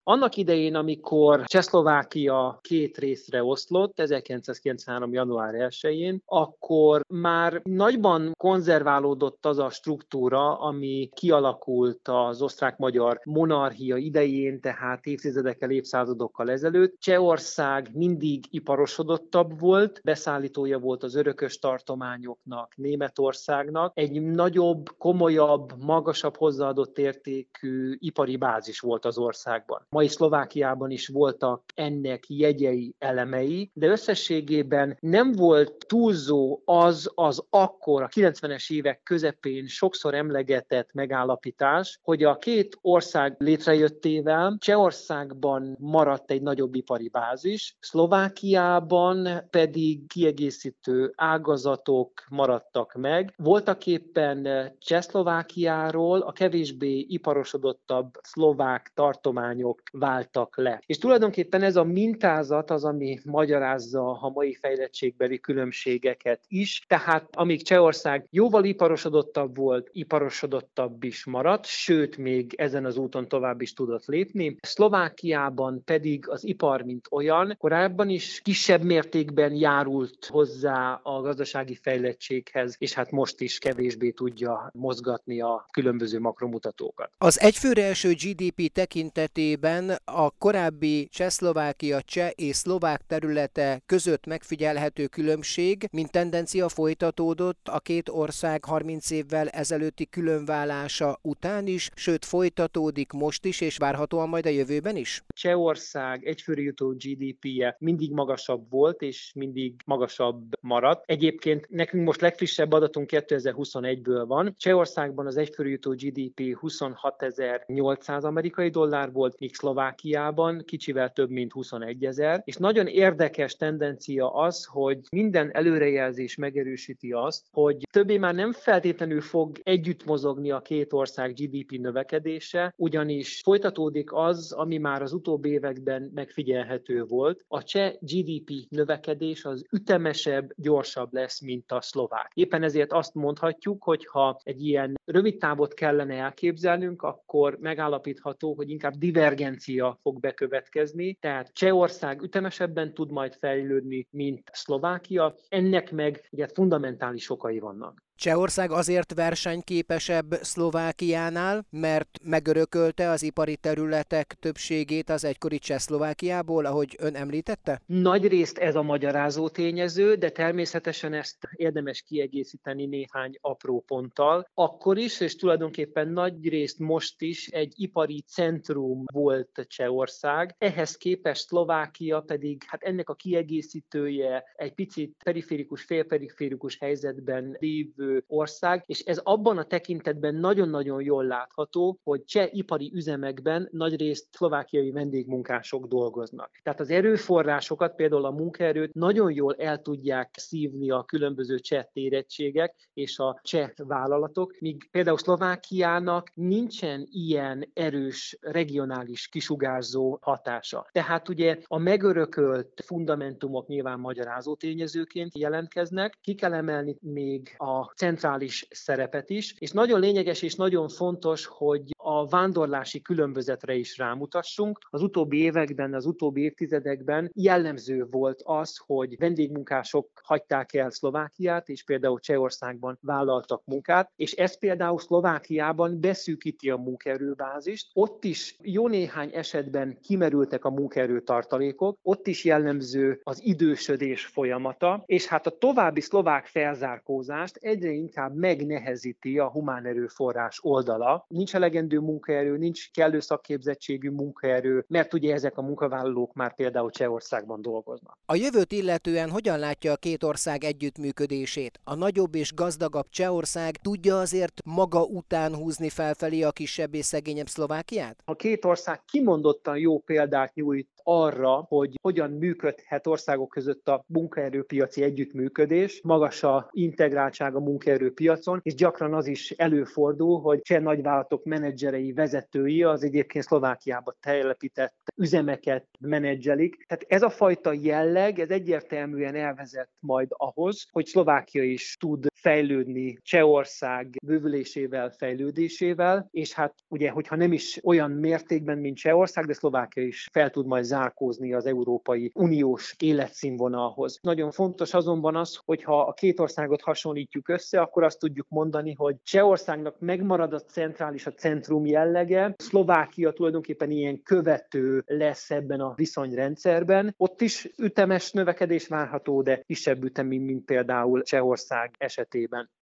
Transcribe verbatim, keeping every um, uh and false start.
Annak idején, amikor Csehszlovákia két részre oszlott, ezerkilencszázkilencvenhárom. január elsején, akkor már nagyban konzerválódott az a struktúra, ami kialakult az osztrák-magyar monarchia idején, tehát évtizedekkel, évszázadokkal ezelőtt. Csehország mindig iparosodottabb volt, beszállítója volt az örökös tartományoknak, Németországnak. Egy nagyobb, komolyabb, magasabb hozzáadott értékű ipari bázis volt az országban. Mai Szlovákiában is voltak ennek jegyei, elemei, de összességében nem volt túlzó az az akkor a kilencvenes évek közepén sokszor emlegetett megállapítás, hogy a két ország létrejöttével Csehországban maradt egy nagyobb ipari bázis, Szlovákiában pedig kiegészítő ágazatok maradtak meg. Voltak éppen Csehszlovákiáról a kevésbé iparosodottabb szlovák tartományok váltak le. És tulajdonképpen ez a mintázat az, ami magyarázza a mai fejlettségbeli különbségeket is. Tehát amíg Csehország jóval iparosodottabb volt, iparosodottabb is maradt, sőt, még ezen az úton tovább is tudott lépni. Szlovákiában pedig az ipar, mint olyan, korábban is kisebb mértékben járult hozzá a gazdasági fejlettséghez, és hát most is kevésbé tudja mozgatni a különböző makromutatókat. Az egyfőre eső gé dé pé tekintetében a korábbi Csehszlovákia, cseh és szlovák területe között megfigyelhető különbség, mint tendencia folytatódott a két ország harminc évvel ezelőtti különválása után is, sőt folytatódik most is, és várhatóan majd a jövőben is? Csehország egyfőre jutó gé dé péje mindig magasabb volt, és mindig magasabb maradt. Egyébként nekünk most legfrissebb adatunk kétezer-huszonegyből van. Csehországban az egyfőre jutó gé dé pé huszonhatezer-nyolcszáz amerikai dollár volt, míg Szlovákiában kicsivel több, mint huszonegyezer. És nagyon érdekes tendencia az, hogy minden előrejelzés megerősíti azt, hogy többé már nem feltétlenül fog együtt mozogni a két ország gé dé pé növekedése, ugyanis folytatódik az, ami már az utóbbi években megfigyelhető volt. A cseh gé dé pé növekedés az ütemesebb, gyorsabb lesz, mint a szlovák. Éppen ezért azt mondhatjuk, hogy ha egy ilyen rövid távot kellene elképzelnünk, akkor megállapítható, hogy inkább divergencia fog bekövetkezni, tehát Csehország ütemesebben tud majd fejlődni, mint Szlovákia. Ennek meg ugye fundamentális okai vannak. Csehország azért versenyképesebb Szlovákiánál, mert megörökölte az ipari területek többségét az egykori Csehszlovákiából, ahogy ön említette? Nagyrészt ez a magyarázó tényező, de természetesen ezt érdemes kiegészíteni néhány apró ponttal. Akkor is, és tulajdonképpen nagyrészt most is egy ipari centrum volt Csehország. Ehhez képest Szlovákia pedig hát ennek a kiegészítője, egy picit periférikus, félperiférikus helyzetben lévő ország, és ez abban a tekintetben nagyon-nagyon jól látható, hogy cseh ipari üzemekben nagyrészt szlovákiai vendégmunkások dolgoznak. Tehát az erőforrásokat, például a munkaerőt nagyon jól el tudják szívni a különböző cseh érettségek és a cseh vállalatok, míg például Szlovákiának nincsen ilyen erős regionális kisugárzó hatása. Tehát ugye a megörökölt fundamentumok nyilván magyarázó tényezőként jelentkeznek, ki kell emelni még a centrális szerepet is, és nagyon lényeges és nagyon fontos, hogy a vándorlási különbözetre is rámutassunk. Az utóbbi években, az utóbbi évtizedekben jellemző volt az, hogy vendégmunkások hagyták el Szlovákiát, és például Csehországban vállaltak munkát, és ez például Szlovákiában beszűkíti a munkaerőbázist. Ott is jó néhány esetben kimerültek a munkaerőtartalékok, ott is jellemző az idősödés folyamata, és hát a további szlovák felzárkózást egyre inkább megnehezíti a humán erőforrás oldala. Nincs elegendő munkaerő, nincs kellő szakképzettségű munkaerő, mert ugye ezek a munkavállalók már például Csehországban dolgoznak. A jövőt illetően hogyan látja a két ország együttműködését? A nagyobb és gazdagabb Csehország tudja azért maga után húzni felfelé a kisebb és szegényebb Szlovákiát? A két ország kimondottan jó példát nyújt arra, hogy hogyan működhet országok között a munkaerőpiaci együttműködés, magas a integráltság a munkaerőpiacon, és gyakran az is előfordul, hogy cseh nagyvállalatok menedzserei, vezetői az egyébként Szlovákiába telepített üzemeket menedzselik. Tehát ez a fajta jelleg, ez egyértelműen elvezet majd ahhoz, hogy Szlovákia is tud fejlődni Csehország bővülésével, fejlődésével, és hát ugye, hogyha nem is olyan mértékben, mint Csehország, de Szlovákia is fel tud majd zárkózni az Európai Uniós életszínvonalhoz. Nagyon fontos azonban az, hogyha a két országot hasonlítjuk össze, akkor azt tudjuk mondani, hogy Csehországnak megmarad a centrális, a centrum jellege, Szlovákia tulajdonképpen ilyen követő lesz ebben a viszonyrendszerben. Ott is ütemes növekedés várható, de kisebb ütemű, mint például Csehország esetében.